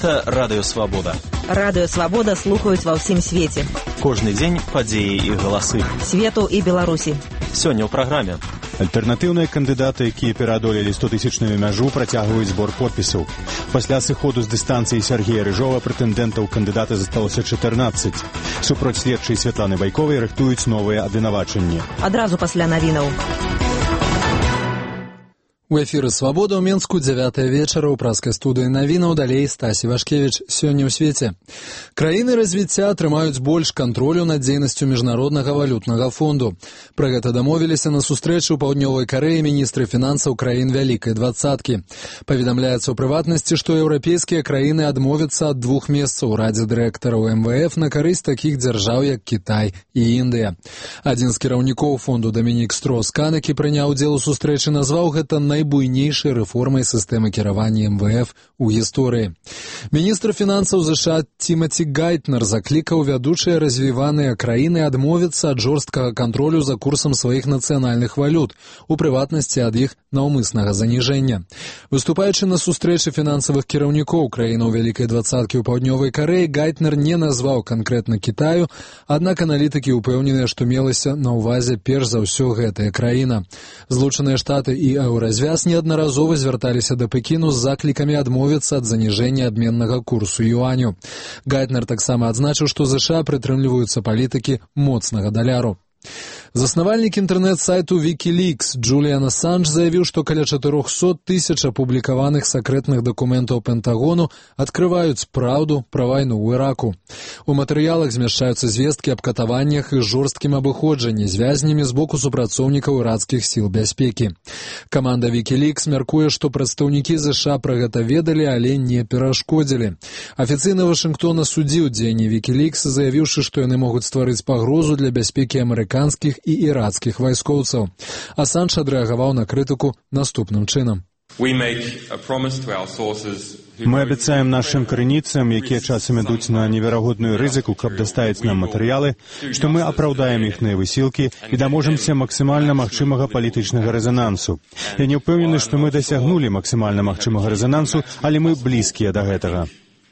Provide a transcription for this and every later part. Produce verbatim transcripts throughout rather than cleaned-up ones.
Гэта Радыё Свабода. Радыё Свабода слухаюць ва ўсім свеце. Кожны дзень падзеі і галасы. Свету і Беларусі. Сёння ў праграме. Альтэрнатыўныя кандыдаты, якія пераадолелі стотысячную мяжу, працягваюць збор подпісаў. Пасля сыходу з дыстанцыі Сергея Рыжова прэтэндэнтаў кандыдата засталося чатырнаццаць. Супроць следчай Святланы Байковай рыхтуюць новыя абвінавачанні. Адразу пасля навінаў. У эфіры «Свабода» ў Менску дзявятая вечара ў праскай студыі навінаў, далей Стасі Вашкевіч. Сёння ў свеце. Краіны развіцця атрымаюць больш кантролю над дзейнасцю Міжнароднага валютнага фонду. Пра гэта дамовіліся на сустрэчы ў Паўднёвай Карэі міністры фінансаў краін Вялікай двадцаткі. Паведамляецца ў прыватнасці, што еўрапейскія краіны адмовяцца ад двух месцаў у радзе дырэктараў эм вэ эф на карысць такіх дзяржаў, як Кітай і Індыя. Адзін з кіраўнікоў фонду Дамінік Строс-Кан, які прыняў удзел у сустрэчы, назваў гэта найбуйнейшай рэформай сістэмы кіравання эм вэ эф у гісторыі. Міністр фінансаў ЗША Тімаці Гайтнер заклікаў вядучыя развіваныя краіны адмовіцца ад жорсткага кантролю за курсам сваіх нацыянальных валют, у прыватнасці ад іх наўмыснага заніжэння. Выступаючы на сустрэчы фінансавых кіраўнікоў краінаў Вялікай двадцаткі ў Паўднёвай Карэі, Гайтнер не назваў канкрэтна Кітаю, аднак аналітыкі ўпэўненыя, што мелася на ўвазе перш за ўсё гэтая краіна. Злучаныя Штаты і Еўразвяз неаднаразова звярталіся да Пекіну з заклікамі адмовіцца ад заніжэння абменнага курсу юаню. Гайтнер таксама адзначыў, што ЗША прытрымліваюцца палітыкі моцнага даляру. Заснавальнік інтэрнэт-сайту Wikileaks Джуліан Ассанж заявіў, што каля чатырохсот тысяч апублікаваных сакрэтных дакументаў Пентагону адкрываюць праўду пра вайну ў Іраку. У матэрыялах змяшчаюцца звесткі аб катаваннях і жорсткім абыходжанні з вязнямі з боку супрацоўнікаў ірацкіх сіл бяспекі. Каманда Wikileaks мяркуе, што прадстаўнікі ЗША пра гэта ведалі, але не перашкодзілі. Афіцыйна Вашынгтон асудзіў дзеянні Wikileaks, заявіўшы, што яны могуць стварыць пагрозу для бяспекі амерыканскіх і ірацкіх вайскоўцаў. Ассанж адрэагаваў на крытыку наступным чынам. Мы абяцаем нашым крыніцам, якія часам ідуць на неверагодную рызыку, каб даставіць нам матэрыялы, што мы апраўдаем іхныя высілкі і даможамся максімальна магчымага палітычнага рэзанансу. Я не ўпэўнены, што мы дасягнулі максімальна магчымага рэзанансу, але мы блізкія да гэтага.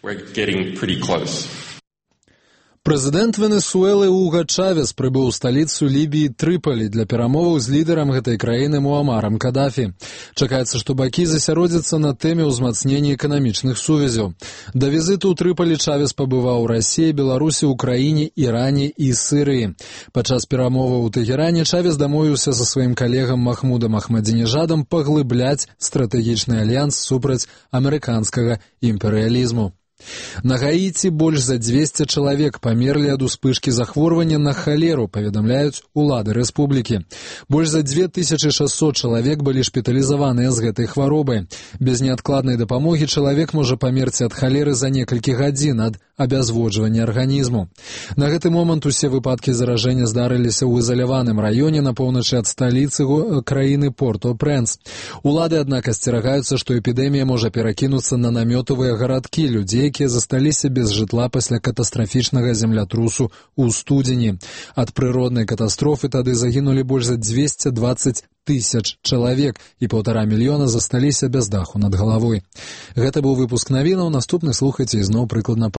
Прэзідэнт Венесуэлы Уга Чавес прыбыў у сталіцу Лібіі Трыполі для перамоваў з лідарам гэтай краіны Муамарам Кадафі. Чакаецца, што бакі засяродзяцца на тэме ўзмацнення эканамічных сувязяў. Да візіту ў Трыполі Чавес пабываў у Расіі, Беларусі, Украіне, Іране і Сірыі. Падчас перамоваў у Тэгеране Чавес дамовіўся са сваім калегам Махмудам Ахмадзінежадам паглыбляць стратэгічны альянс супраць амерыканскага імперыялізму. На Гаіці больш за дзвесце чалавек памерлі ад успышкі захворвання на халеру, паведамляюць улады рэспублікі. Больш за дзве тысячы шасцьсот чалавек былі шпіталізаваныя з гэтай хваробай. Без неадкладнай дапамогі чалавек можа памерці ад халеры за некалькі гадзін ад абязводжвання арганізму. На гэты момант усе выпадкі заражэння здарыліся ў ізаляваным раёне на поўначы ад сталіцы краіны Порт-о-Прэнс. Улады, аднак, асцерагаюцца, што эпідэмія можа перакінуцца на намётавыя гарадкі людзей, якія засталіся без жытла пасля катастрафічнага землятрусу ў студзені. Ад прыроднай катастрофы тады загінулі больш за дзвесце дваццаць тысяч чалавек і паўтара мільёна засталіся без даху над галавой. Гэта быў выпуск навінаў, наступны слухайце ізноў прыкладна